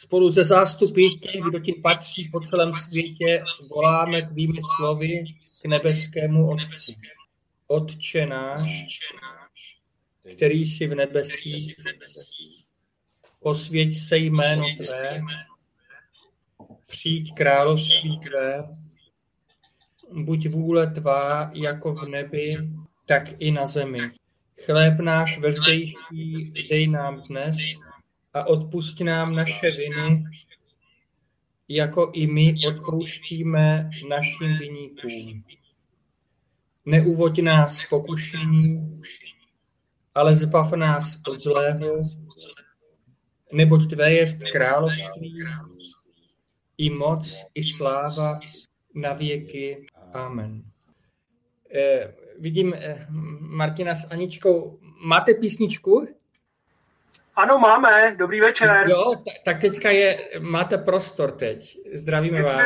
Spolu se zástupy těch, kdo ti patří po celém světě, voláme tvými slovy k nebeskému Otci. Otče náš, který jsi v nebesích, posvěť se jméno tvé, přijď království tvé, buď vůle tvá jako v nebi, tak i na zemi. Chléb náš vezdejší dej nám dnes a odpusť nám naše viny, jako i my odpouštíme našim viníkům. Neuvoď nás k pokušení, ale zbav nás od zlého, neboť tvé jest království, i moc, i sláva na věky. Amen. Vidím Martina s Aničkou. Máte písničku? Ano, máme. Dobrý večer. Jo, tak teďka máte prostor teď. Zdravíme vás.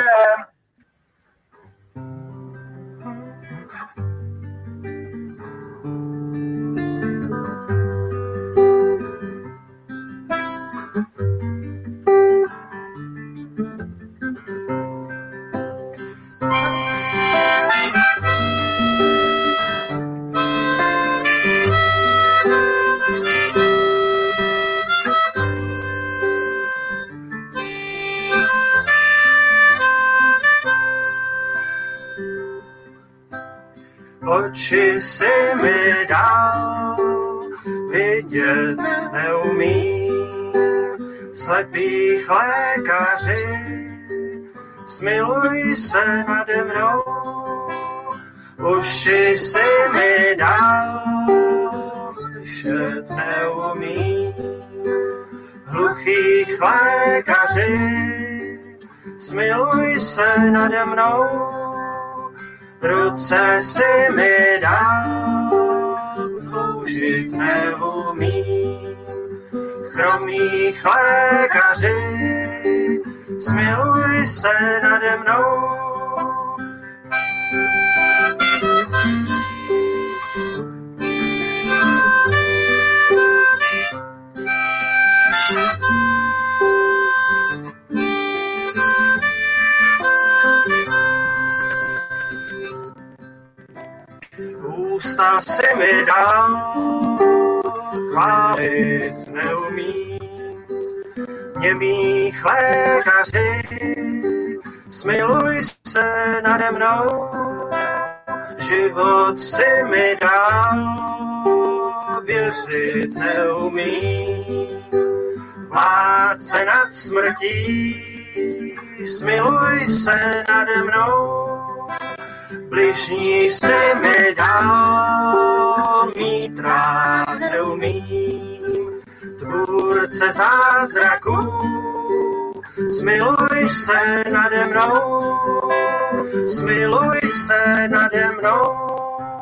Oči si mi dal, vidět neumím, slepých lékaři, smiluj se nade mnou. Uši si mi dal, slyšet neumím, hluchých lékaři, smiluj se nade mnou. Ruce si mi dal, toužit neumím, chromých lékaři, smiluj se nade mnou. Ústa si mi dal, chválit neumím, němých lékaři, smiluj se nade mnou. Život si mi dal, věřit neumím, vládce nad smrtí, smiluj se nade mnou. Bližní si mi dal, mít rád neumím, tvůrce zázraků, smiluj se nade mnou, smiluj se nade mnou.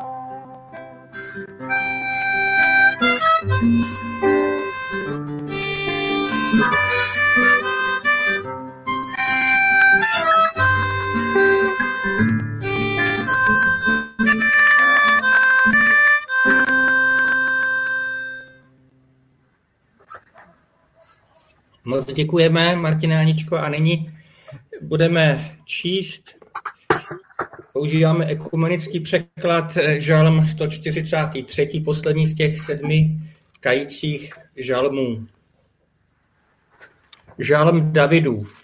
Moc děkujeme, Martine, Aničko, a nyní budeme číst, používáme ekumenický překlad, žalm 143, poslední z těch 7 kajících žalmů. Žalm Davidův.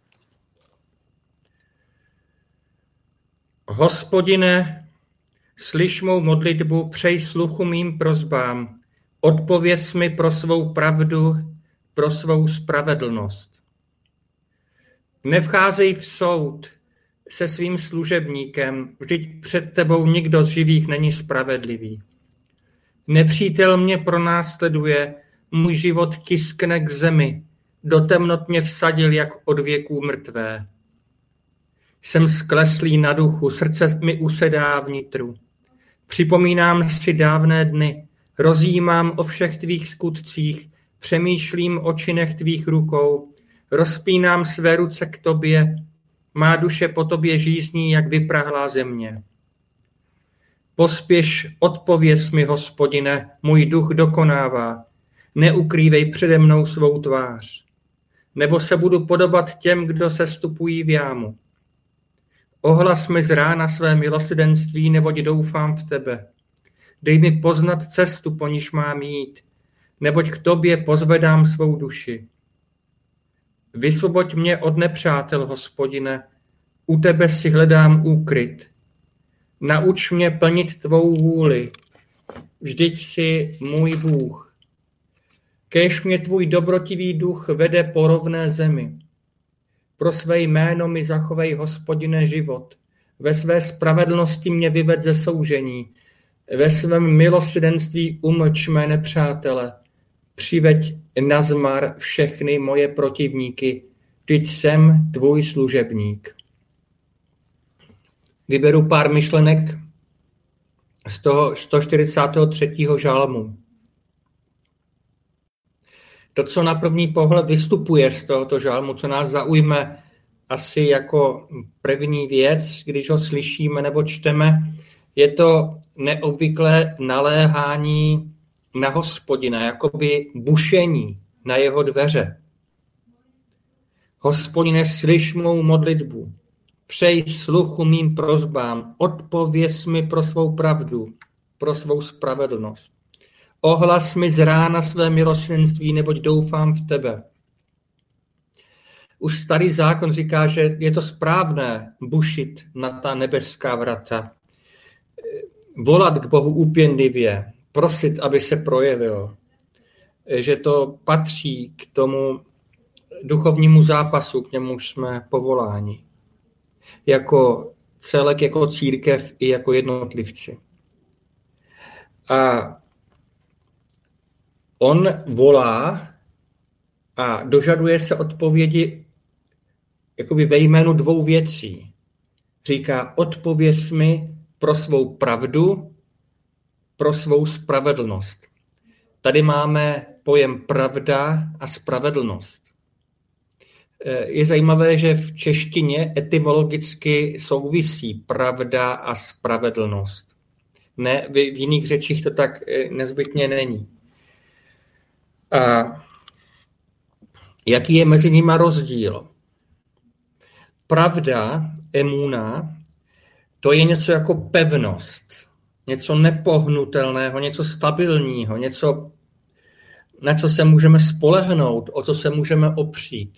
Hospodine, slyš mou modlitbu, přej sluchu mým prosbám, odpověz mi pro svou pravdu, pro svou spravedlnost. Nevcházej v soud se svým služebníkem, vždyť před tebou nikdo z živých není spravedlivý. Nepřítel mě pronásleduje, můj život tiskne k zemi, do temnot mě vsadil jak od věků mrtvé. Jsem skleslý na duchu, srdce mi usedá vnitru. Připomínám si dávné dny, rozjímám o všech tvých skutcích, přemýšlím o činech tvých rukou, rozpínám své ruce k tobě, má duše po tobě žízní, jak vyprahlá země. Pospěš, odpověz mi, Hospodine, můj duch dokonává, neukrývej přede mnou svou tvář. nebo se budu podobat těm, kdo se stupují v jámu. Ohlas mi z rána své milosrdenství, neboť doufám v tebe. Dej mi poznat cestu, po níž mám jít, neboť k tobě pozvedám svou duši. Vysvoboď mě od nepřátel, Hospodine, u tebe si hledám úkryt. Nauč mě plnit tvou vůli, vždyť jsi můj Bůh. Kéž mě tvůj dobrotivý duch vede po rovné zemi. Pro své jméno mi zachovej, Hospodine, život. Ve své spravedlnosti mě vyved ze soužení. Ve svém milosrdenství umlč mé nepřátele. Přiveď na zmar všechny moje protivníky. Vždyť jsem tvůj služebník. Vyberu pár myšlenek z toho 143. žalmu. To, co na první pohled vystupuje z tohoto žalmu, co nás zaujme asi jako první věc, když ho slyšíme nebo čteme, je to neobvyklé naléhání na Hospodina, jakoby bušení na jeho dveře. Hospodine, slyš mou modlitbu, přej sluchu mým prosbám, odpověz mi pro svou pravdu, pro svou spravedlnost. Ohlas mi z rána své milosrdenství, neboť doufám v tebe. Už starý zákon říká, že je to správné bušit na ta nebeská vrata, volat k Bohu úpěnlivě, prosit, aby se projevil, že to patří k tomu duchovnímu zápasu, k němuž jsme povoláni. Jako celek, jako církev i jako jednotlivci. A on volá a dožaduje se odpovědi jakoby ve jménu dvou věcí. Říká, odpověz mi pro svou pravdu, pro svou spravedlnost. Tady máme pojem pravda a spravedlnost. Je zajímavé, že v češtině etymologicky souvisí pravda a spravedlnost. Ne, v jiných řečích to tak nezbytně není. A jaký je mezi nimi rozdíl? Pravda, emuna, to je něco jako pevnost, něco nepohnutelného, něco stabilního, něco, na co se můžeme spolehnout, o co se můžeme opřít.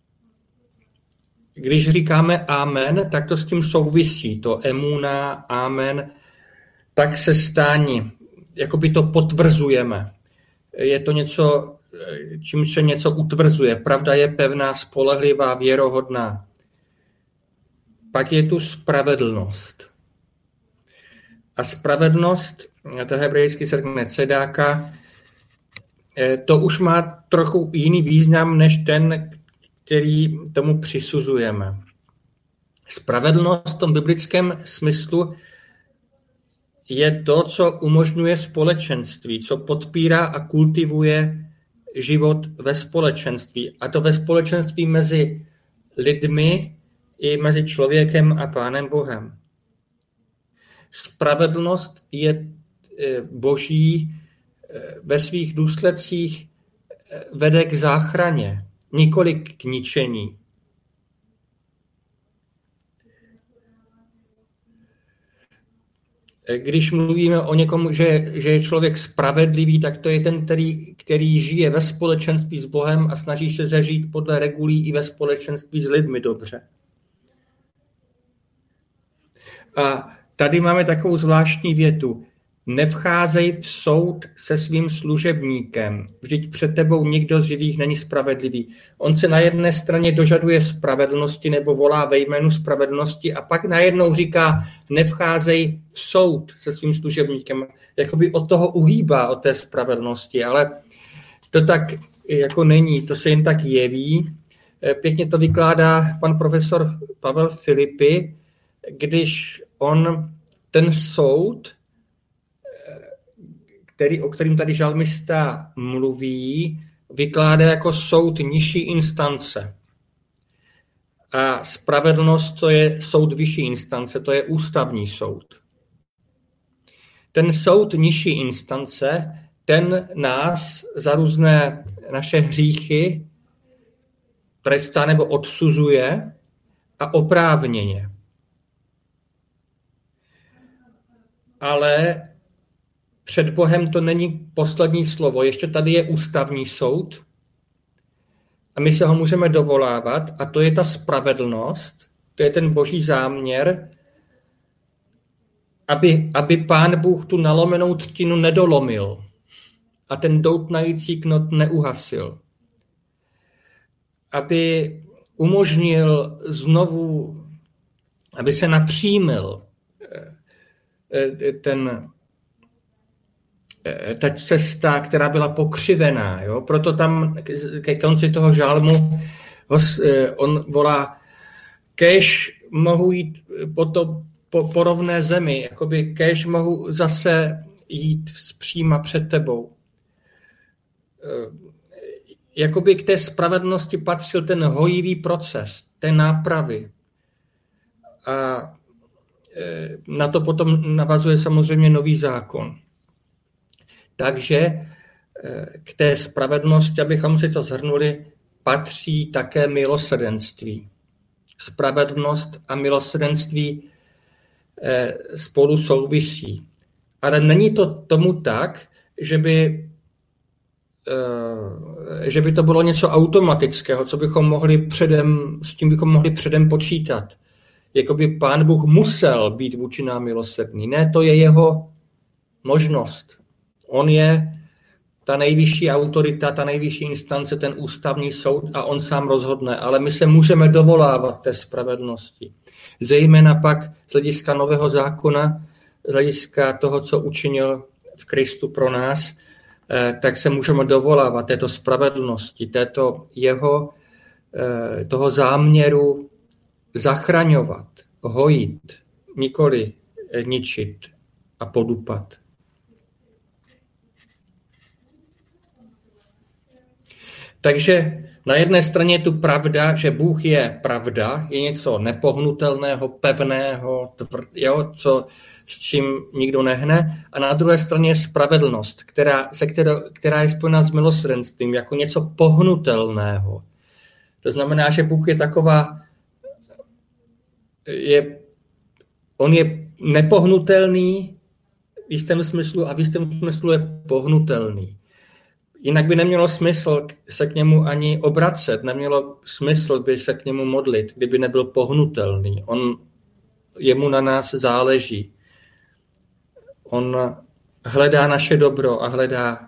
Když říkáme amen, tak to s tím souvisí. To emuna, amen, tak se stání, jakoby to potvrzujeme. Je to něco, čím se něco utvrzuje. Pravda je pevná, spolehlivá, věrohodná. Pak je tu spravedlnost. A spravedlnost, to hebrejsky se řekne cedáka, to už má trochu jiný význam, než ten, který tomu přisuzujeme. Spravedlnost v tom biblickém smyslu je to, co umožňuje společenství, co podpírá a kultivuje život ve společenství. A to ve společenství mezi lidmi i mezi člověkem a Pánem Bohem. Spravedlnost je boží, ve svých důsledcích vede k záchraně, nikoli k ničení. Když mluvíme o někom, že je člověk spravedlivý, tak to je ten, který žije ve společenství s Bohem a snaží se zažít podle regulí i ve společenství s lidmi dobře. A tady máme takovou zvláštní větu. Nevcházej v soud se svým služebníkem. Vždyť před tebou nikdo z živých není spravedlivý. On se na jedné straně dožaduje spravedlnosti nebo volá ve jménu spravedlnosti a pak najednou říká, nevcházej v soud se svým služebníkem. Jakoby od toho uhýbá, od té spravedlnosti, ale to tak jako není, to se jen tak jeví. Pěkně to vykládá pan profesor Pavel Filipy, když on ten soud, o kterým tady žalmista mluví, vykládá jako soud nižší instance. A spravedlnost to je soud vyšší instance, to je ústavní soud. Ten soud nižší instance, ten nás za různé naše hříchy trestá nebo odsuzuje a oprávněně. Ale před Bohem to není poslední slovo. Ještě tady je ústavní soud a my se ho můžeme dovolávat a to je ta spravedlnost, to je ten boží záměr, aby Pán Bůh tu nalomenou třtinu nedolomil a ten doutnající knot neuhasil. Aby umožnil znovu, aby se napřímil ta cesta, která byla pokřivená. Jo? Proto tam ke konci toho žalmu on volá, kéž mohu jít po rovné zemi, jakoby kéž mohu zase jít zpříma před tebou. Jakoby k té spravedlnosti patřil ten hojivý proces, té nápravy. A na to potom navazuje samozřejmě nový zákon. Takže k té spravedlnosti, abychom si to shrnuli, patří také milosrdenství. Spravedlnost a milosrdenství spolu souvisí. Ale není to tomu tak, že by to bylo něco automatického, s tím bychom mohli předem počítat. Jakoby Pán Bůh musel být vůči nám milosrdný. Ne, to je jeho možnost. On je ta nejvyšší autorita, ta nejvyšší instance, ten ústavní soud a on sám rozhodne. Ale my se můžeme dovolávat té spravedlnosti. Zejména pak z hlediska nového zákona, z hlediska toho, co učinil v Kristu pro nás, tak se můžeme dovolávat této spravedlnosti, toho záměru zachraňovat, hojit, nikoli ničit a podupat. Takže na jedné straně je tu pravda, že Bůh je pravda, je něco nepohnutelného, pevného, s čím nikdo nehne, a na druhé straně je spravedlnost, která je spojena s milosrdenstvím, jako něco pohnutelného. To znamená, že Bůh je on je nepohnutelný v jistém smyslu a v jistém smyslu je pohnutelný. Jinak by nemělo smysl se k němu ani obracet, nemělo smysl by se k němu modlit, kdyby nebyl pohnutelný. Jemu na nás záleží. On hledá naše dobro a hledá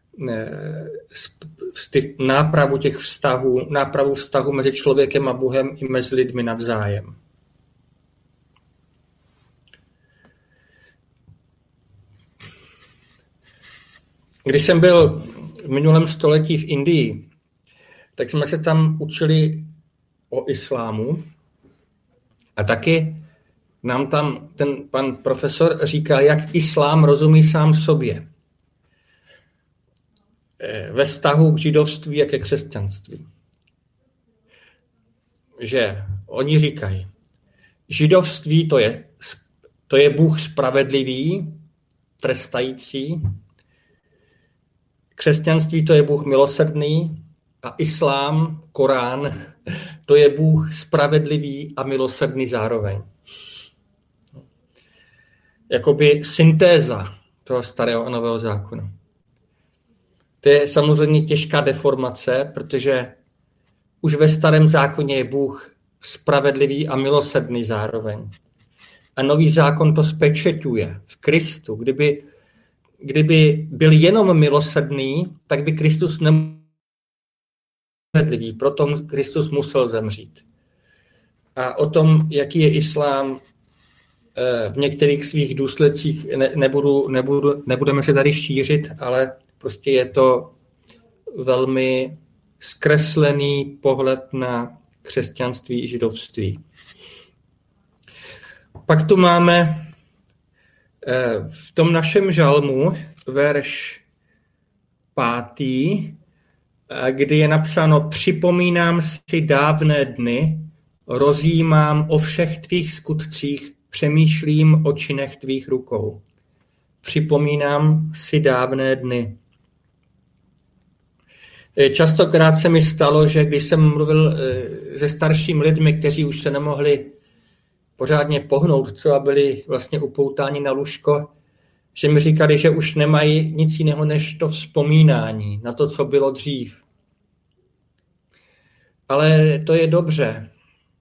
nápravu těch vztahů, nápravu vztahu mezi člověkem a Bohem i mezi lidmi navzájem. Když jsem byl v minulém století v Indii, tak jsme se tam učili o islámu a taky nám tam ten pan profesor říkal, jak islám rozumí sám sobě ve vztahu k židovství a ke křesťanství. Že oni říkají, židovství to je Bůh spravedlivý, trestající, křesťanství to je Bůh milosrdný a islám, Korán, to je Bůh spravedlivý a milosrdný zároveň. Jakoby syntéza toho starého a nového zákona. To je samozřejmě těžká deformace, protože už ve starém zákoně je Bůh spravedlivý a milosrdný zároveň. A nový zákon to spečeťuje v Kristu. Kdyby byl jenom milosrdný, tak by Kristus nemohl spravedlivý, proto Kristus musel zemřít. A o tom, jaký je islám, v některých svých důsledcích nebudeme se tady šířit, ale prostě je to velmi zkreslený pohled na křesťanství i židovství. Pak tu máme v tom našem žalmu verš 5, kdy je napsáno: připomínám si dávné dny, rozjímám o všech tvých skutcích, přemýšlím o činech tvých rukou. Připomínám si dávné dny. Častokrát se mi stalo, že když jsem mluvil se staršími lidmi, kteří už se nemohli pořádně pohnout, třeba byli vlastně upoutáni na lůžko, že mi říkali, že už nemají nic jiného než to vzpomínání na to, co bylo dřív. Ale to je dobře.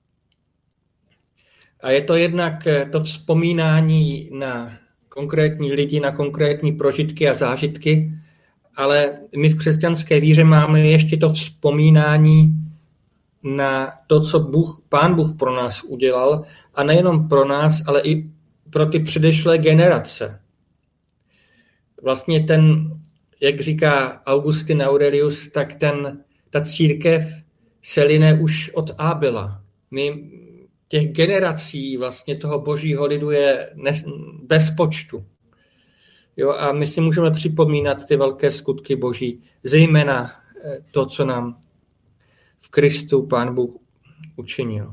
A je to jednak to vzpomínání na konkrétní lidi, na konkrétní prožitky a zážitky, ale my v křesťanské víře máme ještě to vzpomínání na to, co Pán Bůh pro nás udělal, a nejenom pro nás, ale i pro ty předešlé generace. Vlastně ten, jak říká Augustin Aurelius, tak ta církev se line už od Ábela. Těch generací vlastně toho božího lidu je bez počtu. Jo, a my si můžeme připomínat ty velké skutky boží, zejména to, co nám v Kristu Pán Bůh učinil.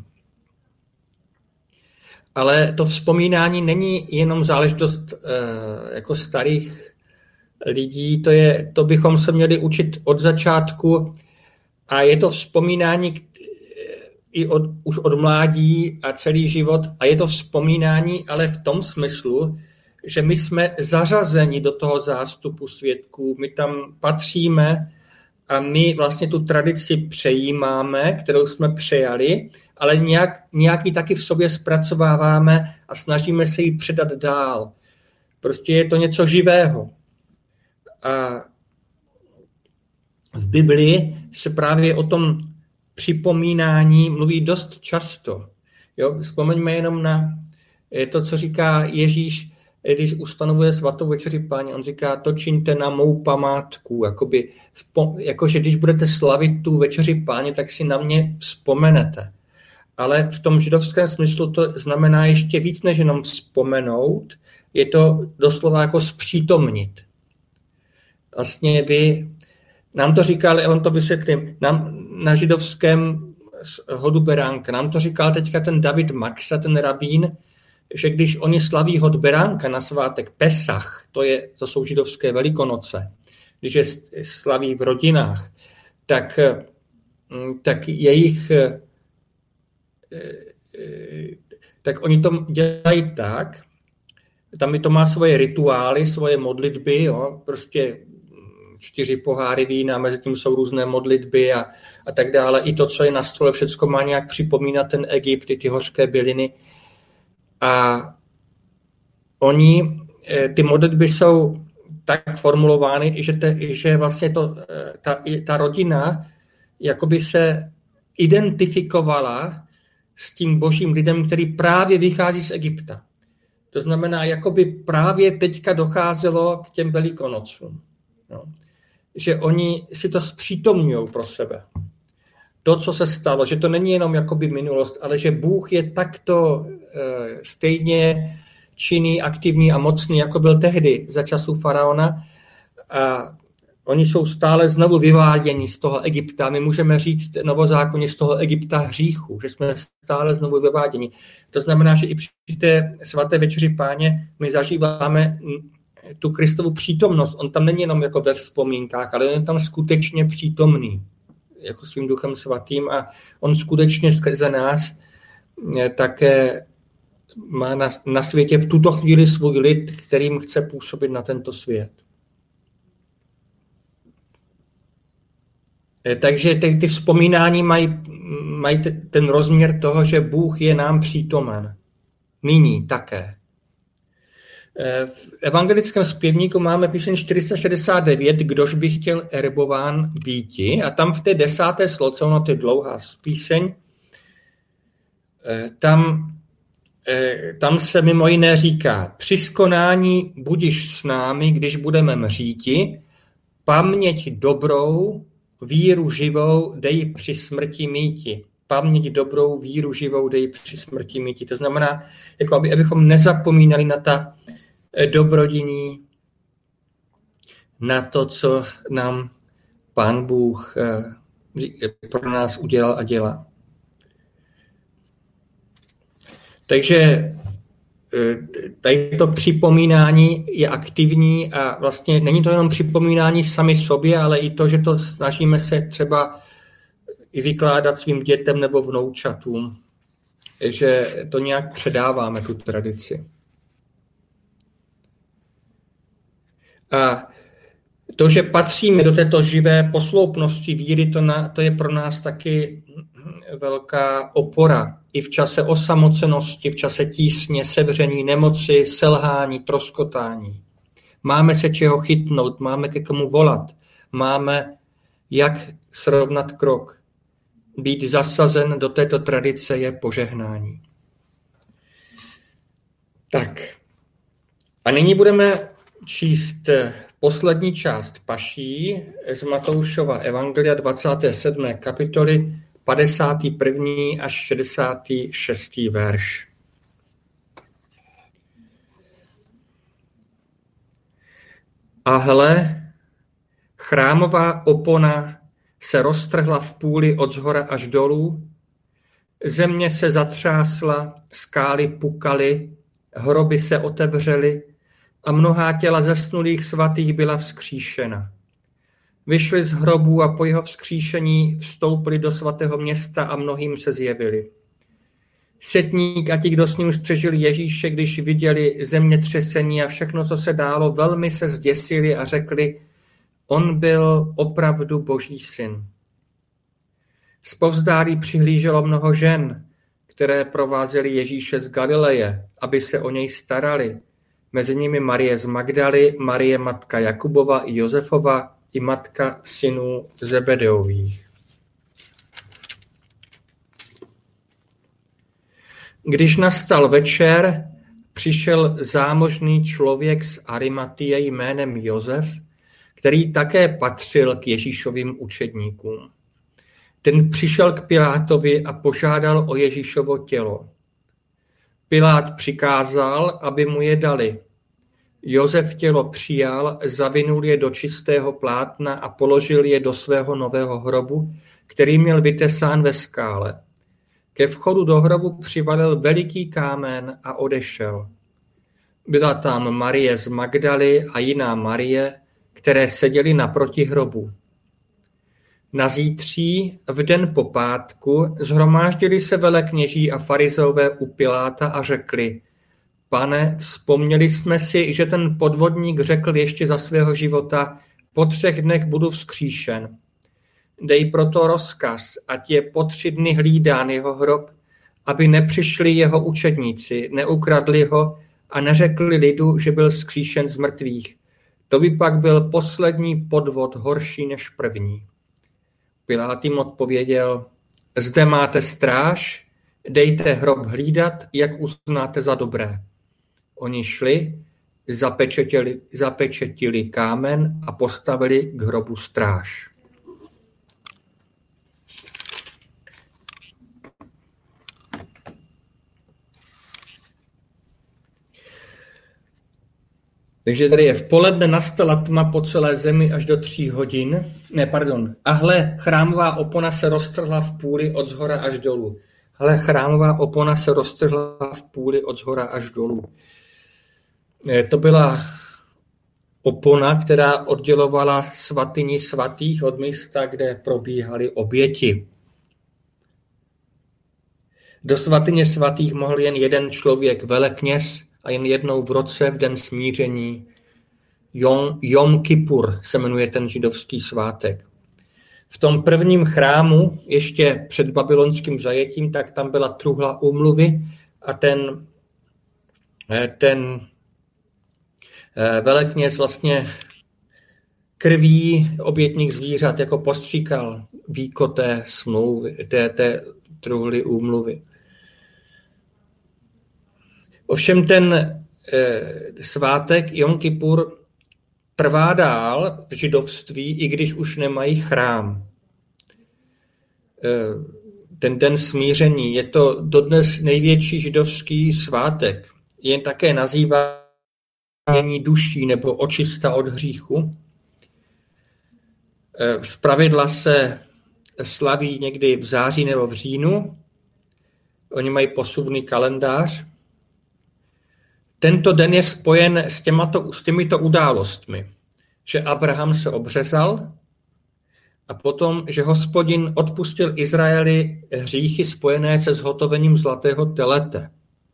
Ale to vzpomínání není jenom záležitost jako starých lidí, to bychom se měli učit od začátku, a je to vzpomínání už od mládí a celý život, a je to vzpomínání ale v tom smyslu, že my jsme zařazeni do toho zástupu svědků, my tam patříme a my vlastně tu tradici přejímáme, kterou jsme přejali, ale nějaký taky v sobě zpracováváme a snažíme se ji předat dál. Prostě je to něco živého. A v Biblii se právě o tom připomínání mluví dost často. Jo? Vzpomeňme jenom na to, co říká Ježíš, když ustanovuje svatou večeři Páně. On říká, to čiňte na mou památku. Jakože když budete slavit tu večeři Páně, tak si na mě vzpomenete. Ale v tom židovském smyslu to znamená ještě víc, než jenom vzpomenout. Je to doslova jako zpřítomnit. Vlastně nám to říkal, já vám to vysvětlím, na židovském hodu beránka, nám to říkal teďka ten David Maxa, ten rabín, že když oni slaví hod beránka na svátek Pesach, to jsou židovské velikonoce, když je slaví v rodinách, tak oni to dělají tak, tam to má svoje rituály, svoje modlitby, jo, prostě 4 poháry vína, mezi tím jsou různé modlitby a tak dále. I to, co je na stole, všecko má nějak připomínat ten Egypt, ty hořké byliny. A ty modlitby jsou tak formulovány, že vlastně ta rodina jakoby se identifikovala s tím božím lidem, který právě vychází z Egypta. To znamená, jakoby právě teďka docházelo k těm velikonocům. No. Že oni si to zpřítomňují pro sebe. To, co se stalo, že to není jenom jakoby minulost, ale že Bůh je takto stejně činný, aktivní a mocný, jako byl tehdy za časů faraona. A oni jsou stále znovu vyváděni z toho Egypta. My můžeme říct novozákonně z toho Egypta hříchu, že jsme stále znovu vyváděni. To znamená, že i při té svaté večeři Páně my zažíváme tu Kristovu přítomnost. On tam není jenom jako ve vzpomínkách, ale on je tam skutečně přítomný, jako svým Duchem svatým, a on skutečně skrze nás také má na světě v tuto chvíli svůj lid, kterým chce působit na tento svět. Takže ty vzpomínání mají ten rozměr toho, že Bůh je nám přítomen. Nyní také. V evangelickém zpěvníku máme píseň 469, kdož by chtěl erbován býti, a tam v té 10. sloce, ono to je dlouhá píseň, tam se mimo jiné říká, při skonání budiš s námi, když budeme mříti, paměť dobrou, víru živou dej při smrti míti. Paměť dobrou, víru živou dej při smrti míti. To znamená, jako abychom nezapomínali na ta dobrodiní, na to, co nám Pán Bůh pro nás udělal a dělá. Takže tady to připomínání je aktivní a vlastně není to jenom připomínání sami sobě, ale i to, že to snažíme se třeba i vykládat svým dětem nebo vnoučatům, že to nějak předáváme, tu tradici. A to, že patříme do této živé posloupnosti víry, to je pro nás taky velká opora. I v čase osamocenosti, v čase tísně, sevření, nemoci, selhání, troskotání. Máme se čeho chytnout, máme ke komu volat, máme jak srovnat krok. Být zasazen do této tradice je požehnání. Tak. A nyní budeme číst poslední část paší z Matoušova evangelia 27. kapitoly 51. až 66. verš. A hle, chrámová opona se roztrhla v půli od zhora až dolů, země se zatřásla, skály pukaly, hroby se otevřely a mnohá těla zesnulých svatých byla vzkříšena. Vyšli z hrobů a po jeho vzkříšení vstoupili do svatého města a mnohým se zjevili. Setník a ti, kdo s ním střežili Ježíše, když viděli zemětřesení a všechno, co se dálo, velmi se zděsili a řekli, on byl opravdu Boží syn. Zpovzdálí přihlíželo mnoho žen, které provázely Ježíše z Galileje, aby se o něj starali. Mezi nimi Marie z Magdaly, Marie matka Jakubova i Josefova i matka synů Zebedeových. Když nastal večer, přišel zámožný člověk z Arimatie jménem Josef, který také patřil k Ježíšovým učedníkům. Ten přišel k Pilátovi a požádal o Ježíšovo tělo. Pilát přikázal, aby mu je dali. Josef tělo přijal, zavinul je do čistého plátna a položil je do svého nového hrobu, který měl vytesán ve skále. Ke vchodu do hrobu přivalil veliký kámen a odešel. Byla tam Marie z Magdaly a jiná Marie, které seděly naproti hrobu. Nazítří, v den po pátku, shromáždili se velekněží a farizeové u Piláta a řekli, Pane, vzpomněli jsme si, že ten podvodník řekl ještě za svého života, po 3 dnech budu vzkříšen. Dej proto rozkaz, ať je po 3 dny hlídán jeho hrob, aby nepřišli jeho učedníci, neukradli ho a neřekli lidu, že byl vzkříšen z mrtvých. To by pak byl poslední podvod horší než první. Pilát jim odpověděl, zde máte stráž, dejte hrob hlídat, jak uznáte za dobré. Oni šli, zapečetili kámen a postavili k hrobu stráž. Takže tady je v poledne nastala tma po celé zemi až do 3 hodin. A hle, chrámová opona se roztrhla v půli od zhora až dolů. Chrámová opona se roztrhla v půli od zhora až dolů. To byla opona, která oddělovala svatyni svatých od místa, kde probíhaly oběti. Do svatyně svatých mohl jen jeden člověk, velekněz, a jen jednou v roce v den smíření. Jom Kippur se jmenuje ten židovský svátek. V tom prvním chrámu, ještě před babylonským zajetím, tak tam byla truhla úmluvy a ten velekněz vlastně krví obětních zvířat jako postříkal víko té smlouvy, té truhly úmluvy. Ovšem ten svátek Jom Kippur trvá dál v židovství, i když už nemají chrám. Ten den smíření je to dodnes největší židovský svátek. Je také nazývání duší nebo očista od hříchu. Zpravidla se slaví někdy v září nebo v říjnu. Oni mají posuvný kalendář. tento den je spojen s těmito událostmi, že Abraham se obřezal a potom, že Hospodin odpustil Izraeli hříchy spojené se zhotovením zlatého telete.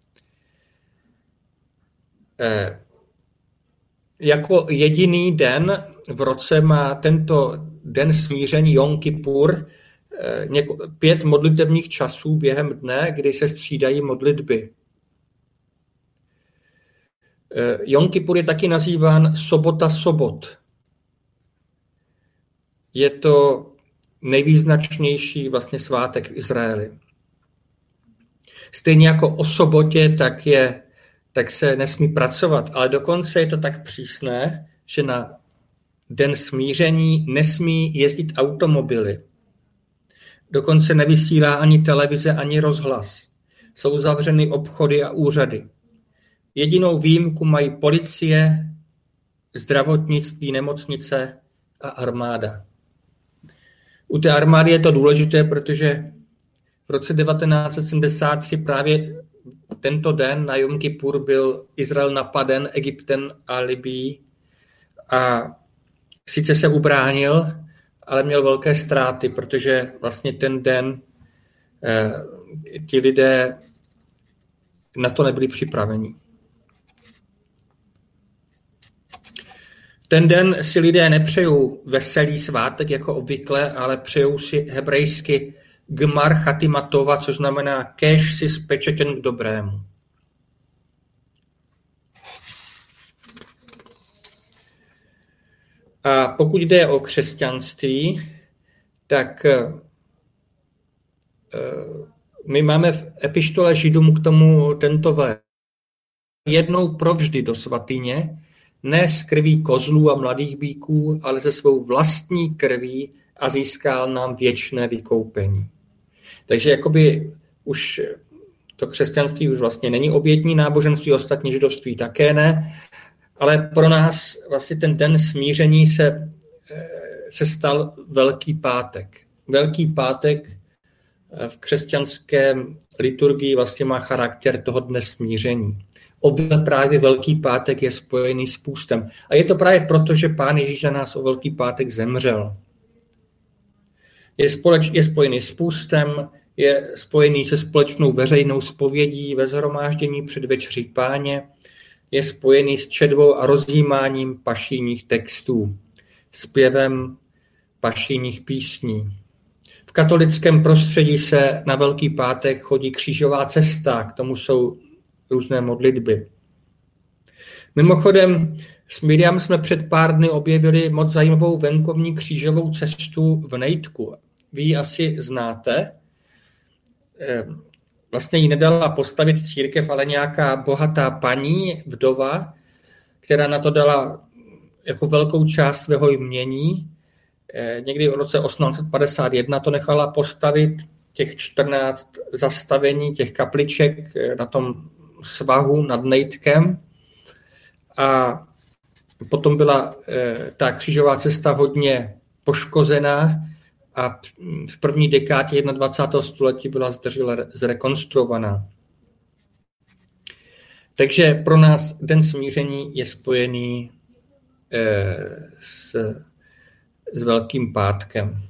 Jako jediný den v roce má tento den smíření Jom Kippur 5 modlitebních časů během dne, kdy se střídají modlitby. Jom Kippur je taky nazýván sobota sobot. Je to nejvýznačnější vlastně svátek v Izraeli. Stejně jako o sobotě, tak se nesmí pracovat, ale dokonce je to tak přísné, že na den smíření nesmí jezdit automobily. Dokonce nevysílá ani televize, ani rozhlas. Jsou zavřeny obchody a úřady. Jedinou výjimku mají policie, zdravotnictví, nemocnice a armáda. U té armády je to důležité, protože v roce 1973 právě tento den na Jom Kippur byl Izrael napaden Egyptem a Libyí a sice se ubránil, ale měl velké ztráty, protože vlastně ten den ti lidé na to nebyli připraveni. Ten den si lidé nepřejou veselý svátek jako obvykle, ale přejou si hebrejsky Gmar Chatimatova, což znamená kéž si spečetěn k dobrému. A pokud jde o křesťanství, tak my máme v epištole Židům k tomu tento verš. Jednou provždy do svatyně, ne z krví kozlů a mladých býků, ale ze svou vlastní krví a získal nám věčné vykoupení. Takže jakoby už to křesťanství už vlastně není obětní náboženství, ostatní židovství také ne, ale pro nás vlastně ten den smíření se stal Velký pátek. Velký pátek v křesťanské liturgii vlastně má charakter toho dne smíření. Obvykle právě Velký pátek je spojený s půstem. A je to právě proto, že Pán Ježíš za nás o Velký pátek zemřel. Je spojený s půstem, je spojený se společnou veřejnou zpovědí ve shromáždění před večeří Páně, je spojený s četbou a rozjímáním pašijních textů, zpěvem pašijních písní. V katolickém prostředí se na Velký pátek chodí křížová cesta, k tomu jsou různé modlitby. Mimochodem, s Miriam jsme před pár dny objevili moc zajímavou venkovní křížovou cestu v Nejtku. Vy ji asi znáte. Vlastně ji nedala postavit církev, ale nějaká bohatá paní, vdova, která na to dala jako velkou část svého jmění. Někdy v roce 1851 to nechala postavit, těch 14 zastavení, těch kapliček na tom svahu nad Nejtkem. A potom byla ta křížová cesta hodně poškozená a v první dekádě 21. století byla zdržele zrekonstruovaná. Takže pro nás den smíření je spojený s Velkým pátkem.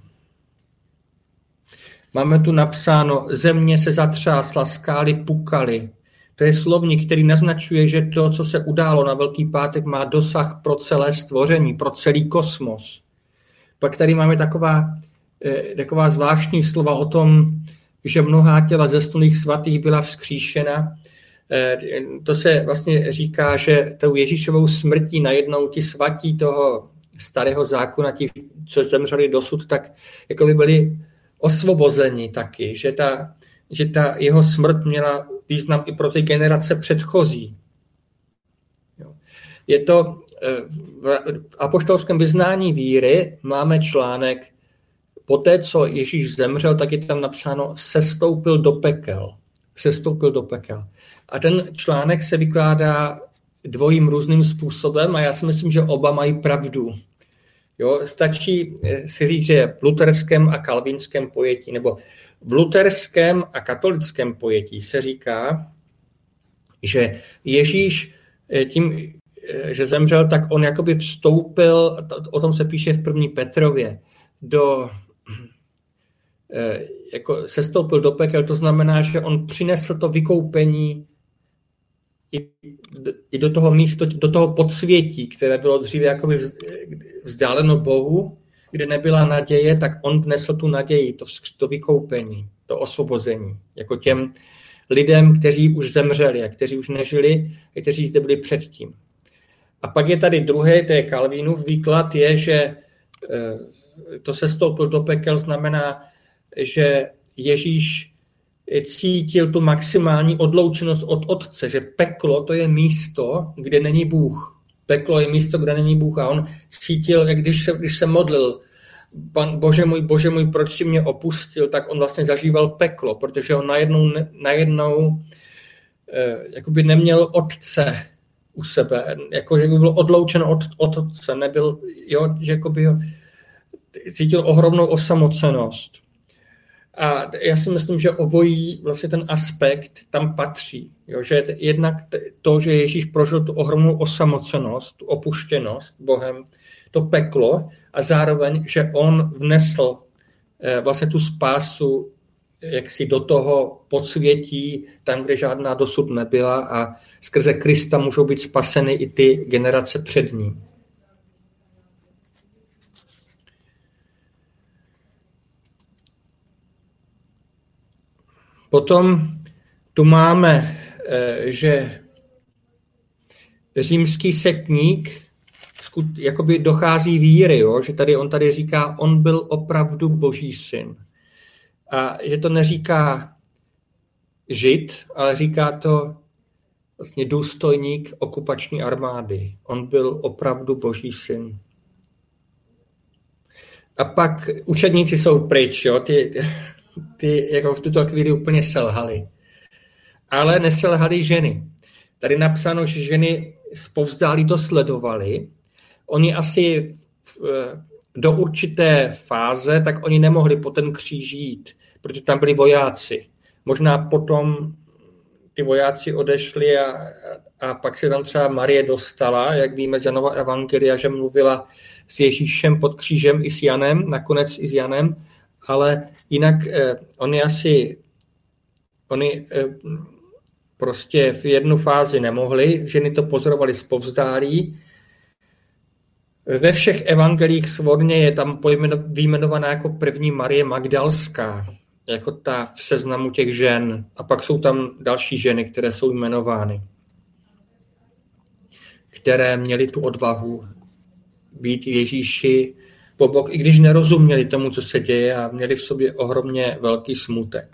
Máme tu napsáno, země se zatřásla, skály pukaly. To je slovník, který naznačuje, že to, co se událo na Velký pátek, má dosah pro celé stvoření, pro celý kosmos. Pak tady máme taková zvláštní slova o tom, že mnohá těla zesnulých svatých byla vzkříšena. To se vlastně říká, že tou Ježíšovou smrtí najednou ti svatí toho starého zákona, ti, co zemřeli dosud, tak jako by byli osvobozeni taky, že ta jeho smrt měla význam i pro ty generace předchozí. Je to v apoštolském vyznání víry máme článek, poté, co Ježíš zemřel, tak je tam napsáno sestoupil do pekel. Sestoupil do pekel. A ten článek se vykládá dvojím různým způsobem a já si myslím, že oba mají pravdu. Jo, stačí si říct, že v luterském a kalvinském pojetí, nebo v luterském a katolickém pojetí se říká, že Ježíš tím, že zemřel, tak on jakoby vstoupil, o tom se píše v 1. Petrově, jako sestoupil do pekel, to znamená, že on přinesl to vykoupení i do toho místa, do toho podsvětí, které bylo dříve jakoby vzdáleno Bohu, kde nebyla naděje, tak on vnesl tu naději, to vykoupení, to osvobození, jako těm lidem, kteří už zemřeli a kteří už nežili a kteří zde byli předtím. A pak je tady druhý, to je Kalvínův výklad, je, že to sestoupil do pekel znamená, že Ježíš cítil tu maximální odloučenost od Otce, že peklo to je místo, kde není Bůh. Peklo je místo, kde není Bůh a on cítil, jak když se modlil, Bože můj, proč jsi mě opustil, tak on vlastně zažíval peklo, protože on najednou jakoby neměl Otce u sebe, jako že by byl odloučen od Otce, nebyl, jo, že jakoby cítil ohromnou osamocenost. A já si myslím, že obojí vlastně ten aspekt tam patří. Jo? Že jednak to, že Ježíš prožil tu ohromnou osamocenost, tu opuštěnost Bohem, to peklo a zároveň, že on vnesl vlastně tu spásu jaksi do toho podsvětí, tam, kde žádná dosud nebyla a skrze Krista můžou být spaseny i ty generace před ním. Potom tu máme, že římský setník jakoby dochází víry, jo? Že on tady říká, on byl opravdu Boží syn. A že to neříká Žid, ale říká to vlastně důstojník okupační armády. On byl opravdu Boží syn. A pak učedníci jsou pryč, jo? Ty jako v tuto chvíli úplně selhali. Ale neselhali ženy. Tady napsáno, že ženy zpovzdálí to sledovali. Oni asi do určité fáze, tak oni nemohli po ten kříž jít, protože tam byli vojáci. Možná potom ty vojáci odešli a pak se tam třeba Marie dostala, jak víme z Janova evangelia, že mluvila s Ježíšem pod křížem i s Janem, nakonec i s Janem, ale jinak oni prostě v jednu fázi nemohli, ženy to pozorovali zpovzdálí. Ve všech evangelích svorně je tam vyjmenovaná jako první Marie Magdalská, jako ta v seznamu těch žen. A pak jsou tam další ženy, které jsou jmenovány, které měly tu odvahu být Ježíši po bok, i když nerozuměli tomu, co se děje a měli v sobě ohromně velký smutek.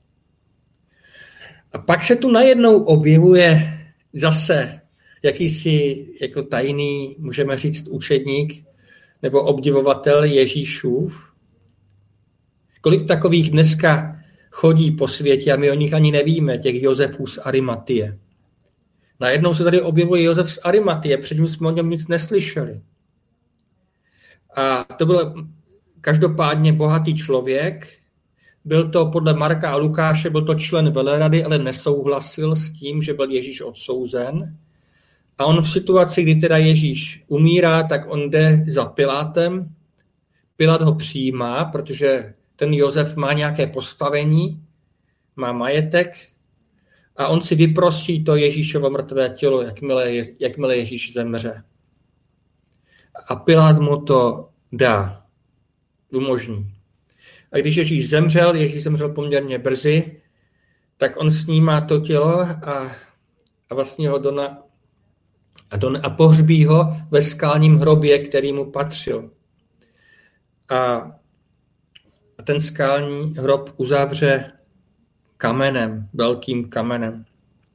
A pak se tu najednou objevuje zase jakýsi jako tajný, můžeme říct, učedník nebo obdivovatel Ježíšův. Kolik takových dneska chodí po světě a my o nich ani nevíme, těch Josefů z Arimatie. Najednou se tady objevuje Josef z Arimatie, předtím jsme o něm nic neslyšeli. A to byl každopádně bohatý člověk. Byl to podle Marka a Lukáše, byl to člen velerady, ale nesouhlasil s tím, že byl Ježíš odsouzen. A on v situaci, kdy teda Ježíš umírá, tak on jde za Pilátem. Pilát ho přijímá, protože ten Josef má nějaké postavení, má majetek a on si vyprosí to Ježíšovo mrtvé tělo, jakmile Ježíš zemře. A Pilát mu to dá, umožní. A když Ježíš zemřel poměrně brzy, tak on snímá to tělo a vlastně ho a pohřbí ho ve skalním hrobě, který mu patřil. A ten skalní hrob uzavře kamenem, velkým kamenem.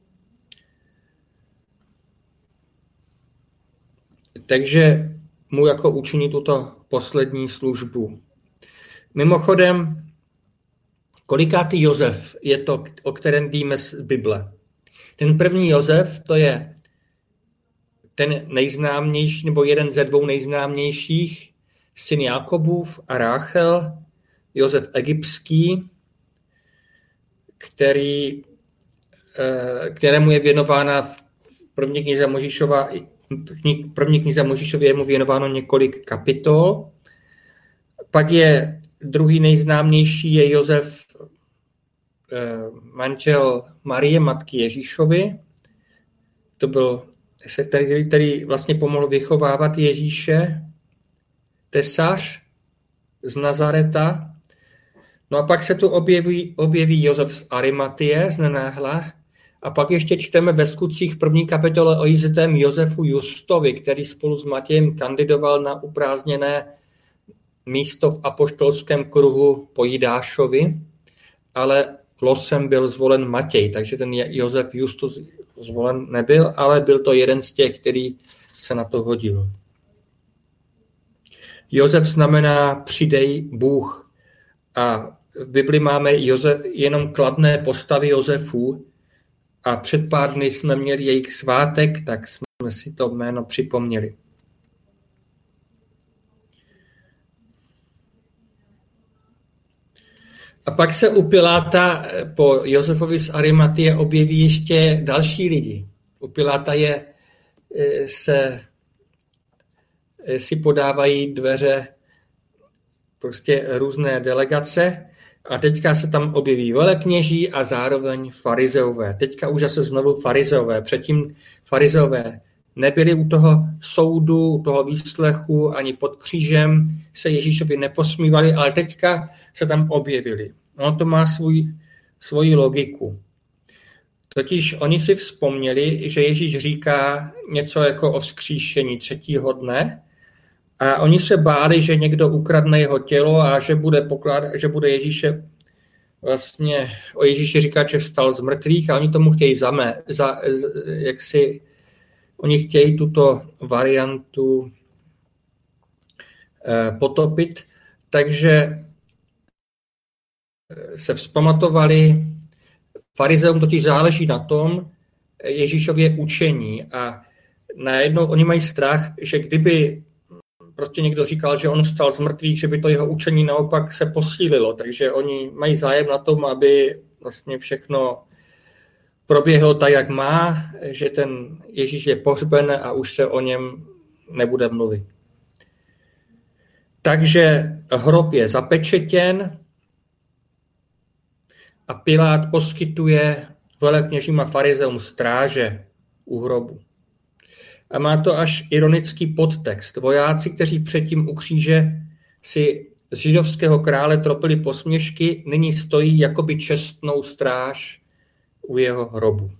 Takže mu jako učiní tuto poslední službu. Mimochodem, kolikátý Josef je to, o kterém víme z Bible? Ten první Josef, to je ten nejznámější, nebo jeden ze dvou nejznámějších, syn Jákobův a Ráchel, Josef Egyptský, kterému je věnována v první knize Mojžíšově je mu věnováno několik kapitol. Pak je druhý nejznámější je Josef, manžel Marie, matky Ježíšovi. To byl, který vlastně pomohl vychovávat Ježíše, tesař z Nazareta. No a pak se tu objeví Josef z Arimatie, z Nenáhla. A pak ještě čteme ve Skutcích 1. kapitole o jistém Josefu Justovi, který spolu s Matějem kandidoval na uprázdněné místo v apoštolském kruhu po Jidášovi, ale losem byl zvolen Matěj, takže ten Josef Justus zvolen nebyl, ale byl to jeden z těch, který se na to hodil. Josef znamená přidej Bůh. A v Bibli máme jenom kladné postavy Josefů a před pár dny jsme měli jejich svátek, tak jsme si to jméno připomněli. A pak se u Piláta po Josefovi z Arimatie objeví ještě další lidi. U Piláta si podávají dveře prostě různé delegace a teďka se tam objeví velekněží a zároveň farizeové. Teďka už zase znovu farizeové. Předtím farizeové nebyli u toho soudu, u toho výslechu, ani pod křížem se Ježíšovi neposmívali, ale teďka se tam objevili. No to má svoji logiku. Totiž oni si vzpomněli, že Ježíš říká něco jako o vzkříšení 3. dne a oni se báli, že někdo ukradne jeho tělo a že bude Ježíše vlastně o Ježíši říkat, že vstal z mrtvých a oni tomu chtějí oni chtějí tuto variantu potopit, takže se vzpamatovali. Farizeum totiž záleží na tom Ježíšově učení a najednou oni mají strach, že kdyby prostě někdo říkal, že on vstal z mrtvých, že by to jeho učení naopak se posílilo, takže oni mají zájem na tom, aby vlastně všechno proběhlo tak, jak má, že ten Ježíš je pohřben a už se o něm nebude mluvit. Takže hrob je zapečetěn a Pilát poskytuje velekněžím a farizeům stráže u hrobu. A má to až ironický podtext. Vojáci, kteří předtím u kříže si z židovského krále tropili posměšky, nyní stojí jakoby čestnou stráž u jeho hrobu.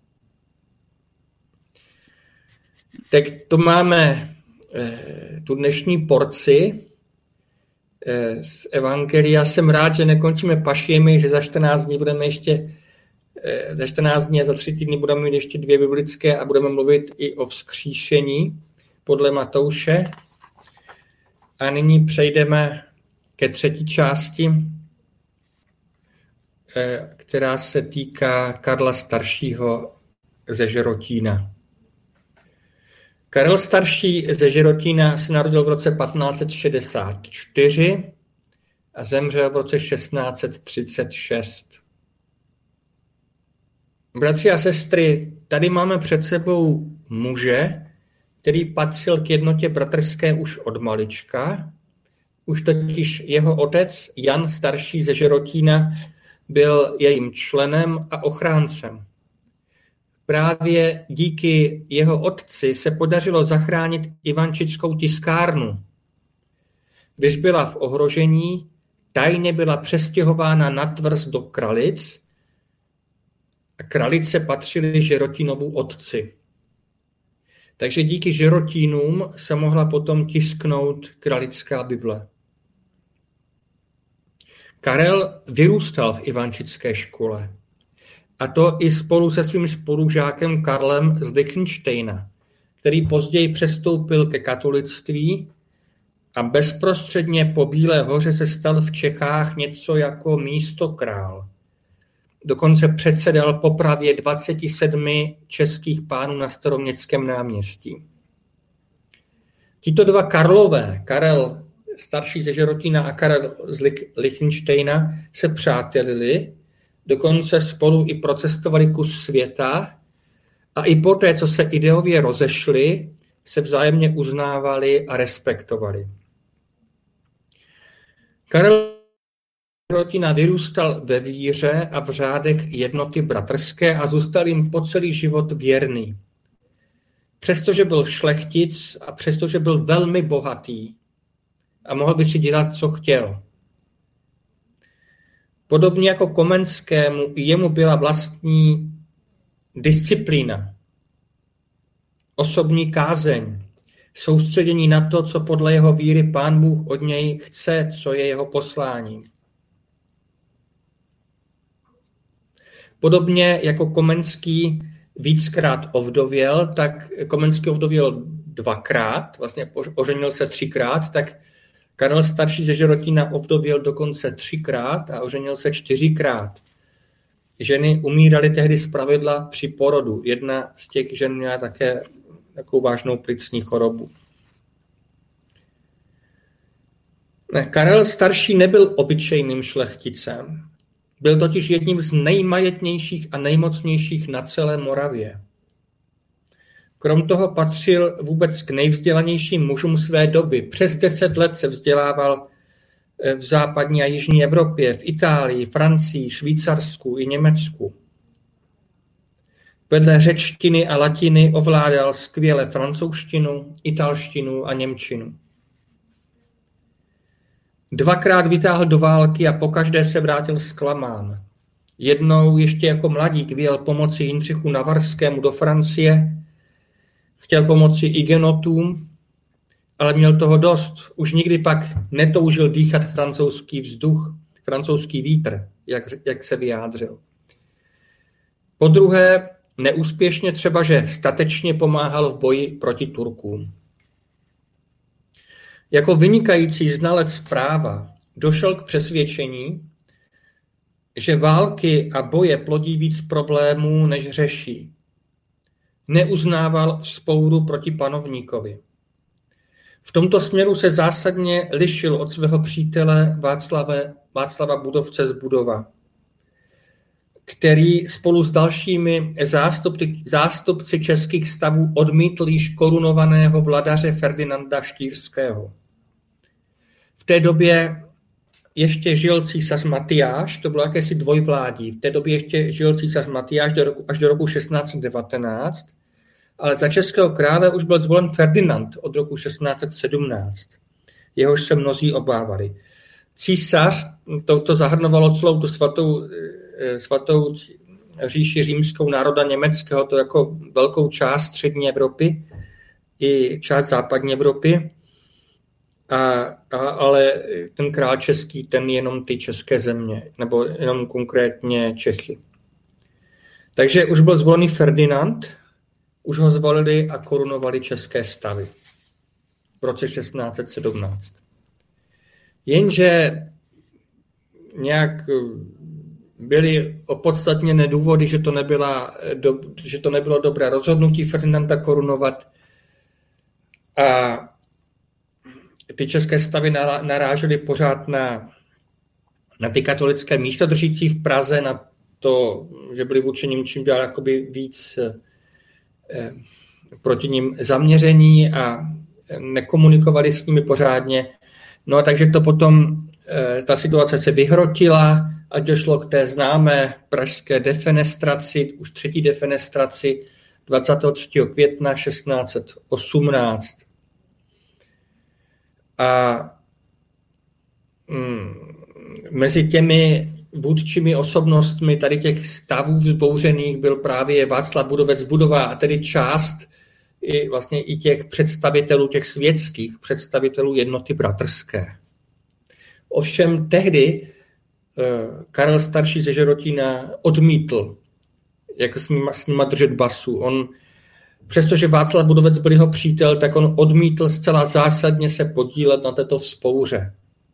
Tak to máme tu dnešní porci z Evangelia. Jsem rád, že nekončíme pašijemi, že za 14 dní budeme ještě za 14 dní a za 3 týdny budeme mít ještě 2 biblické a budeme mluvit i o vzkříšení podle Matouše. A nyní přejdeme ke 3. části, která se týká Karla Staršího ze Žerotína. Karel Starší ze Žerotína se narodil v roce 1564 a zemřel v roce 1636. Bratři a sestry, tady máme před sebou muže, který patřil k jednotě bratrské už od malička. Už totiž jeho otec Jan Starší ze Žerotína byl jejím členem a ochráncem. Právě díky jeho otci se podařilo zachránit Ivančickou tiskárnu. Když byla v ohrožení, tajně byla přestěhována na tvrz do Kralic a Kralice patřily Žerotínovu otci. Takže díky Žerotínům se mohla potom tisknout kralická Bible. Karel vyrůstal v Ivančické škole. A to i spolu se svým spolužákem Karlem z Lichtensteina, který později přestoupil ke katolictví a bezprostředně po Bílé hoře se stal v Čechách něco jako místokrál. Dokonce předsedal popravě 27 českých pánů na Staroměstském náměstí. Tito dva Karlové, Karel Starší ze Žerotína a Karel z Lichtensteina, se přátelili, dokonce spolu i procestovali kus světa a i poté, co se ideově rozešli, se vzájemně uznávali a respektovali. Karel Sirotina vyrůstal ve víře a v řádech jednoty bratrské a zůstal jim po celý život věrný. Přestože byl šlechtic a přestože byl velmi bohatý a mohl by si dělat, co chtěl. Podobně jako Komenskému, jemu byla vlastní disciplína, osobní kázeň, soustředění na to, co podle jeho víry Pán Bůh od něj chce, co je jeho posláním. Podobně jako Komenský víckrát ovdověl, tak Komenský ovdověl dvakrát, vlastně oženil se 3krát, tak Karel starší ze Žerotína ovdověl dokonce 3krát a oženil se 4krát. Ženy umíraly tehdy zpravidla při porodu. Jedna z těch žen měla také takovou vážnou plicní chorobu. Karel starší nebyl obyčejným šlechticem. Byl totiž jedním z nejmajetnějších a nejmocnějších na celé Moravě. Krom toho patřil vůbec k nejvzdělanějším mužům své doby. Přes 10 let se vzdělával v západní a jižní Evropě, v Itálii, Francii, Švýcarsku i Německu. Vedle řečtiny a latiny ovládal skvěle francouzštinu, italštinu a němčinu. 2krát vytáhl do války a pokaždé se vrátil zklamán. Jednou ještě jako mladík vyjel pomoci Jindřichu Navarskému do Francie, chtěl pomoci Igenotům, ale měl toho dost. Už nikdy pak netoužil dýchat francouzský vzduch, francouzský vítr, jak se vyjádřil. Podruhé neúspěšně třeba, že statečně pomáhal v boji proti Turkům. Jako vynikající znalec práva došel k přesvědčení, že války a boje plodí víc problémů, než řeší. Neuznával vzpouru proti panovníkovi. V tomto směru se zásadně lišil od svého přítele Václava Budovce z Budova, který spolu s dalšími zástupci českých stavů odmítl již korunovaného vladaře Ferdinanda Štýrského. V té době ještě žil císař Matyáš, to bylo jakési dvojvládí, v té době ještě žil císař Matyáš až do roku 1619, ale za českého krále už byl zvolen Ferdinand od roku 1617. Jehož se mnozí obávali. Císař, to zahrnovalo celou tu svatou říši římskou národa německého, to jako velkou část střední Evropy i část západní Evropy, ale ten král český, ten jenom ty české země, nebo jenom konkrétně Čechy. Takže už byl zvolený Ferdinand, už ho zvolili a korunovali české stavy v roce 1617. Jenže nějak byly opodstatněné důvody, že to nebylo dobré rozhodnutí Ferdinanda korunovat a ty české stavy narážely pořád na ty katolické místodržící v Praze, na to, že byli vůči nim čím dál jakoby víc proti nim zaměření a nekomunikovali s nimi pořádně. No a takže to potom, ta situace se vyhrotila a došlo k té známé pražské defenestraci, už 3. defenestraci 23. května 1618. A mezi těmi vůdčími osobnostmi tady těch stavů vzbouřených byl právě Václav Budovec z Budova a tedy část vlastně i těch představitelů, těch světských představitelů jednoty bratrské. Ovšem tehdy Karel starší ze Žerotína odmítl, jak s nima držet basu. Přestože Václav Budovec byl jeho přítel, tak on odmítl zcela zásadně se podílet na této vzpouře.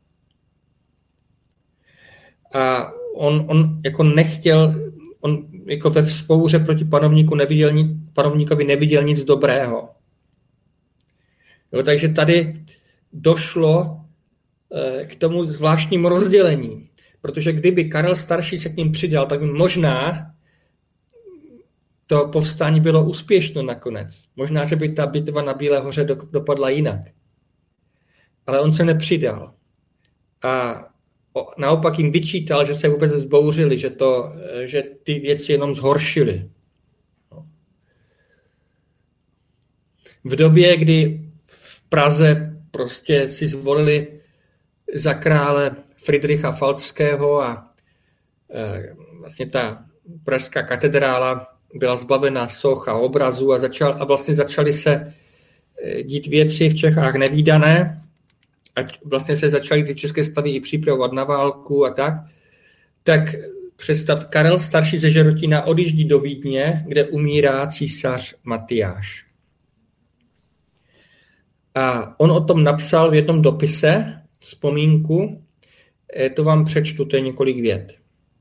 A on jako nechtěl, on jako ve vzpouře proti panovníkovi neviděl nic dobrého. Jo, takže tady došlo k tomu zvláštnímu rozdělení, protože kdyby Karel starší se k ním přidal, tak by možná to povstání bylo úspěšné nakonec. Možná, že by ta bitva na Bílé hoře dopadla jinak. Ale on se nepřidal. A naopak jim vyčítal, že se vůbec zbouřili, že ty věci jenom zhoršily. V době, kdy v Praze prostě si zvolili za krále Fridricha Falckého a vlastně ta pražská katedrála byla zbavena soch a obrazů a vlastně začaly se dít věci v Čechách nevídané, a vlastně se začaly ty české stavy i připravovat na válku a tak představ, Karel starší ze Žerotína odjíždí do Vídně, kde umírá císař Matyáš. A on o tom napsal v jednom dopise vzpomínku, to vám přečtu, to je několik vět.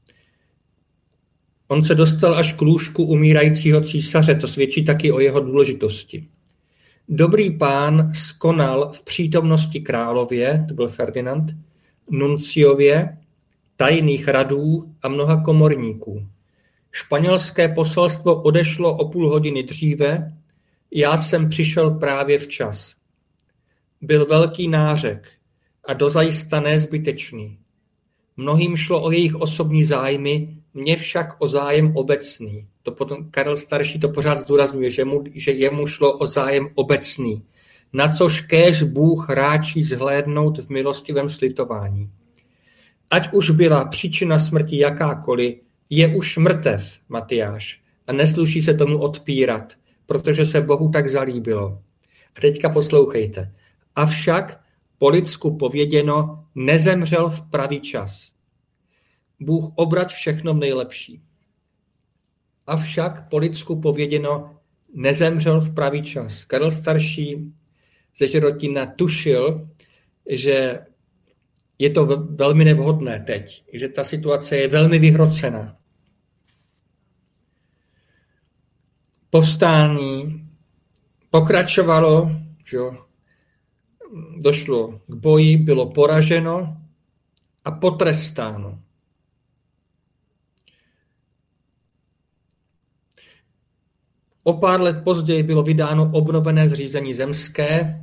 On se dostal až k lůžku umírajícího císaře, to svědčí taky o jeho důležitosti. Dobrý pán skonal v přítomnosti králově, to byl Ferdinand, nunciově, tajných radů a mnoha komorníků. Španělské poselstvo odešlo o půl hodiny dříve, já jsem přišel právě včas. Byl velký nářek a dozajista nezbytečný. Mnohým šlo o jejich osobní zájmy, mně však o zájem obecný. To potom Karel starší to pořád zdůrazňuje, že jemu šlo o zájem obecný, na což kéž Bůh ráčí zhlédnout v milostivém slitování. Ať už byla příčina smrti jakákoliv, je už mrtev, Matyáš, a nesluší se tomu odpírat, protože se Bohu tak zalíbilo. A teďka poslouchejte. Avšak po lidsku pověděno nezemřel v pravý čas. Bůh obrať všechno v nejlepší. Avšak po lidsku pověděno nezemřel v pravý čas. Karel starší ze Žerotína tušil, že je to velmi nevhodné teď, že ta situace je velmi vyhrocená. Povstání pokračovalo, že došlo k boji, bylo poraženo a potrestáno. O pár let později bylo vydáno obnovené zřízení zemské,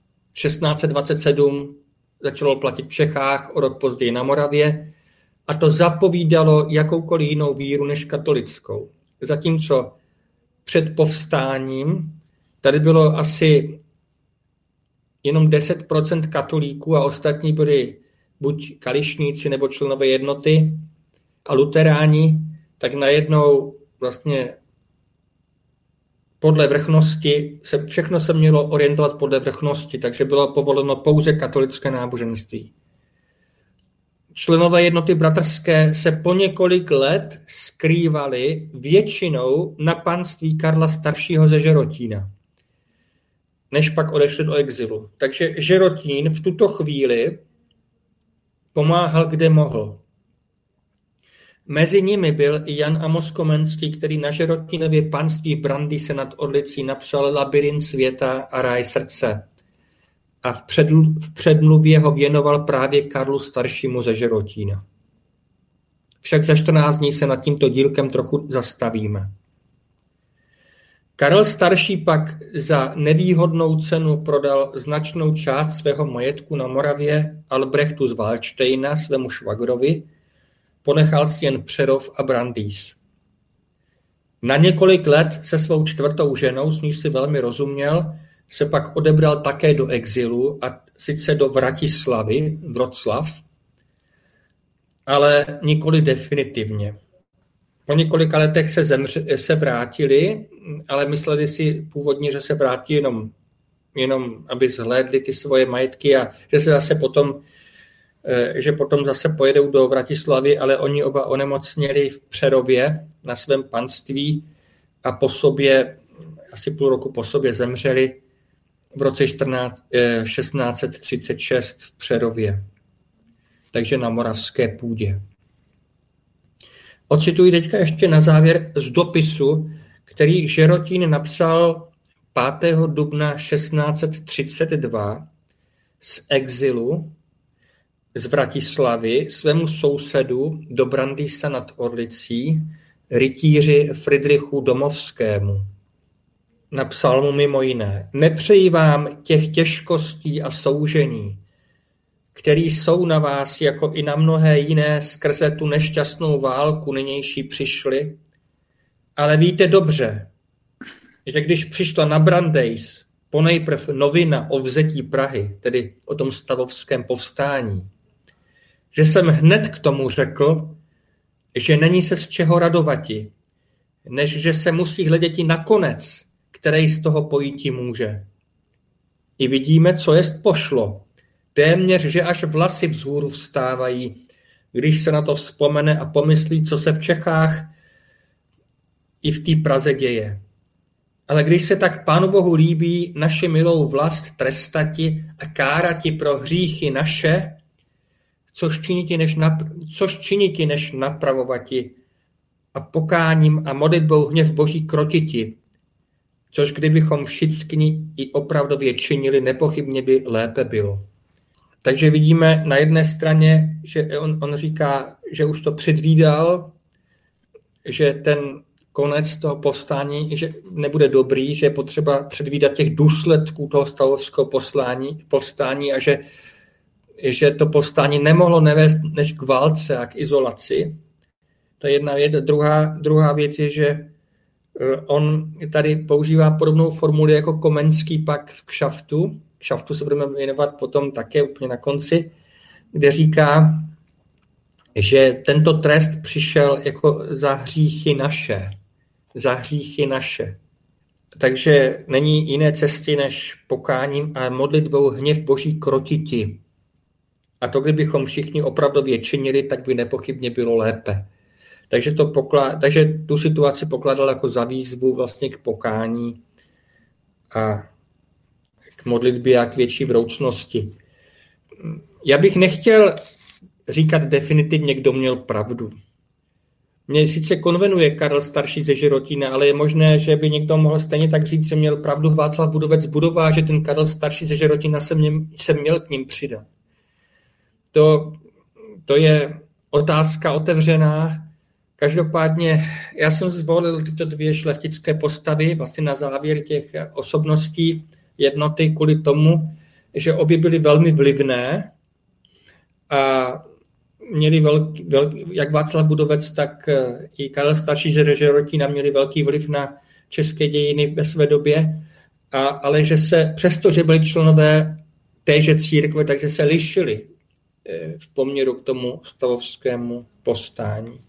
1627 začalo platit v Čechách, o rok později na Moravě, a to zapovídalo jakoukoliv jinou víru než katolickou. Zatímco před povstáním tady bylo asi jenom 10% katolíků a ostatní byli buď kališníci nebo členové jednoty a luteráni, tak najednou vlastně podle vrchnosti, všechno se mělo orientovat podle vrchnosti, takže bylo povoleno pouze katolické náboženství. Členové jednoty bratrské se po několik let skrývali většinou na panství Karla staršího ze Žerotína, než pak odešli do exilu. Takže Žerotín v tuto chvíli pomáhal, kde mohl. Mezi nimi byl i Jan Amos Komenský, který na Žerotínově panství v Brandýse nad Orlicí napsal Labyrint světa a ráj srdce. A v předmluvě ho věnoval právě Karlu staršímu ze Žerotína. Však za 14 dní se nad tímto dílkem trochu zastavíme. Karel starší pak za nevýhodnou cenu prodal značnou část svého majetku na Moravě Albrechtu z Valdštejna, svému švagrovi, ponechal si jen Přerov a Brandýs. Na několik let se svou čtvrtou ženou, s níž si velmi rozuměl, se pak odebral také do exilu, a sice do Vratislavy, Vroclav, ale nikoli definitivně. Po několika letech se vrátili, ale mysleli si původně, že se vrátí jenom aby zhlédli ty svoje majetky a že se zase potom zase pojedou do Vratislavy, ale oni oba onemocněli v Přerově na svém panství a po sobě, asi půl roku po sobě zemřeli v roce 1636 v Přerově, takže na moravské půdě. Ocituji teďka ještě na závěr z dopisu, který Žerotín napsal 5. dubna 1632 z exilu z Vratislavy svému sousedu do Brandýsa nad Orlicí, rytíři Fridrichu Domovskému. Napsal mu mimo jiné: nepřeji vám těch těžkostí a soužení, které jsou na vás jako i na mnohé jiné skrze tu nešťastnou válku nynější přišly, ale víte dobře, že když přišla na Brandejs ponejprv novina o vzetí Prahy, tedy o tom stavovském povstání, že jsem hned k tomu řekl, že není se z čeho radovati, než že se musí hleděti na konec, který z toho pojítí může. I vidíme, co jest pošlo. Téměř, že až vlasy vzhůru vstávají, když se na to vzpomene a pomyslí, co se v Čechách i v té Praze děje. Ale když se tak Pánu Bohu líbí naši milou vlast trestati a kárati pro hříchy naše, což činiti než napravovati a pokáním a modlitbou hněv Boží krotiti, což kdybychom všichni i opravdově činili, nepochybně by lépe bylo. Takže vidíme na jedné straně, že on říká, že už to předvídal, že ten konec toho povstání, že nebude dobrý, že je potřeba předvídat těch důsledků toho stavovského povstání a že to povstání nemohlo nevést než k válce a k izolaci. To je jedna věc. Druhá věc je, že on tady používá podobnou formuli jako Komenský pak v Kšaftu. Kšaftu se budeme věnovat potom také úplně na konci, kde říká, že tento trest přišel jako za hříchy naše. Za hříchy naše. Takže není jiné cesty než pokáním a modlitbou hněv Boží krotiti. A to, kdybychom všichni opravdově činili, tak by nepochybně bylo lépe. Takže tu situaci pokládal jako za výzvu vlastně k pokání a k modlitbě a k větší vroucnosti. Já bych nechtěl říkat definitivně, kdo měl pravdu. Mně sice konvenuje Karel Starší ze Žirotína, ale je možné, že by někdo mohl stejně tak říct, že měl pravdu Václav Budovec Budova, že ten Karel Starší ze Žirotína se měl k ním přidat. To je otázka otevřená. Každopádně já jsem zvolil tyto dvě šlechtické postavy vlastně na závěr těch osobností jednoty kvůli tomu, že obě byly velmi vlivné a měli jak Václav Budovec, tak i Karel Starší ze Žirotína měli velký vliv na české dějiny ve své době, ale že se, přestože byli členové téže církve, takže se lišili v poměru k tomu stavovskému povstání.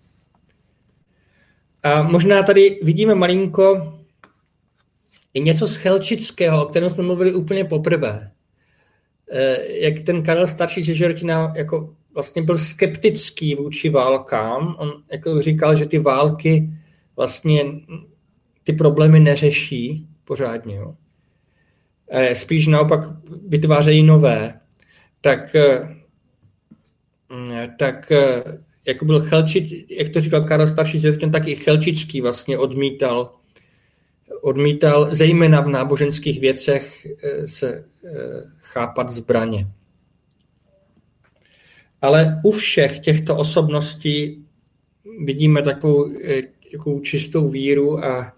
A možná tady vidíme malinko i něco z Chelčického, o kterém jsme mluvili úplně poprvé. Jak ten Karel Starší ze Žirotína jako vlastně byl skeptický vůči válkám. On jako říkal, že ty války vlastně ty problémy neřeší pořádně. Jo. Spíš naopak vytvářejí nové. Tak jako byl jak to říkal Karel Starší, tak i Chelčický vlastně odmítal zejména v náboženských věcech se chápat zbraně. Ale u všech těchto osobností vidíme takovou čistou víru a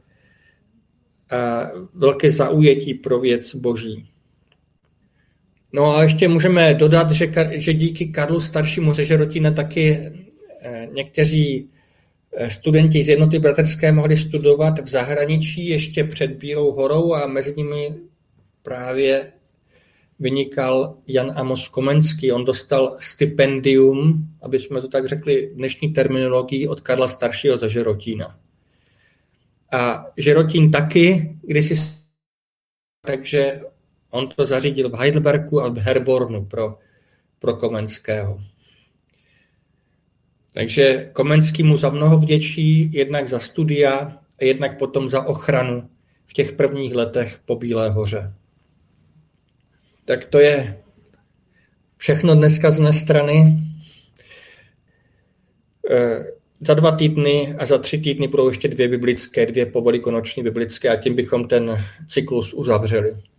velké zaujetí pro věc Boží. No a ještě můžeme dodat, že díky Karlu Staršímu ze Žirotína taky někteří studenti z jednoty bratrské mohli studovat v zahraničí ještě před Bílou horou a mezi nimi právě vynikal Jan Amos Komenský. On dostal stipendium, aby jsme to tak řekli dnešní terminologii, od Karla Staršího ze Žirotína. A Žirotín taky kdysi, takže on to zařídil v Heidelbergu a v Herbornu pro Komenského. Takže Komenský mu za mnoho vděčí, jednak za studia a jednak potom za ochranu v těch prvních letech po Bílé hoře. Tak to je všechno dneska z mé strany. Za 2 týdny a za 3 týdny budou ještě 2 povelikonoční biblické a tím bychom ten cyklus uzavřeli.